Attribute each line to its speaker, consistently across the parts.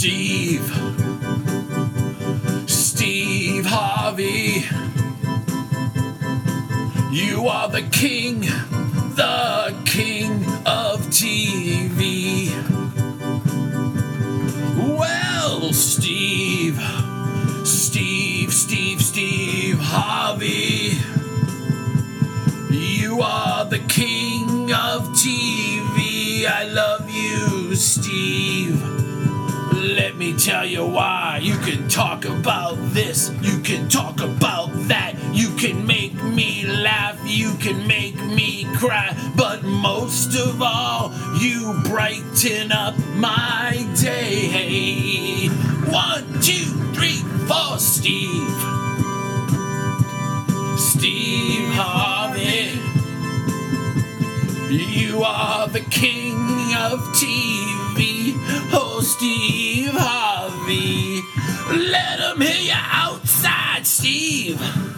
Speaker 1: Steve Harvey, you are the king of TV. Well, Steve Harvey, you are the king of TV. I love you, Steve. Let me tell you why. You can talk about this, you can talk about that, you can make me laugh, you can make me cry, but most of all, you brighten up my day. 1, 2, 3, 4, Steve Harvey, you are the king of TV. Oh, Steve Harvey, let them hear you outside, Steve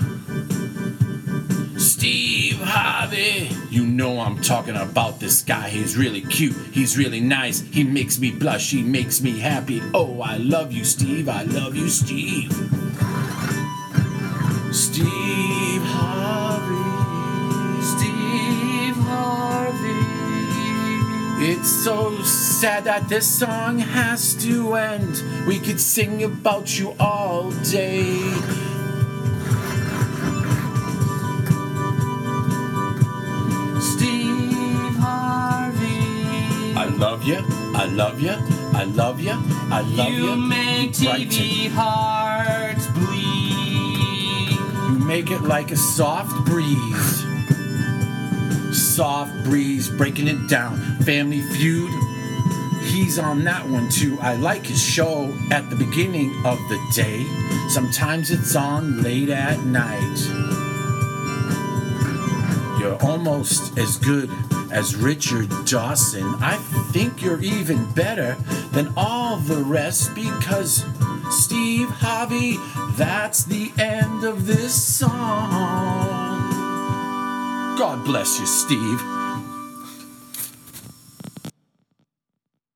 Speaker 1: Harvey. You know I'm talking about this guy. He's really cute, he's really nice, he makes me blush, he makes me happy. Oh, I love you, Steve, I love you, Steve Harvey. It's so sad that this song has to end. We could sing about you all day. Steve Harvey, I love you, I love you, I love you, I love you.
Speaker 2: You make TV hearts bleed.
Speaker 1: You make it like a soft breeze. Soft breeze, breaking it down. Family Feud, he's on that one too. I like his show at the beginning of the day. Sometimes it's on late at night. You're almost as good as Richard Dawson. I think you're even better than all the rest, because Steve Harvey, that's the end of this song. God bless you, Steve.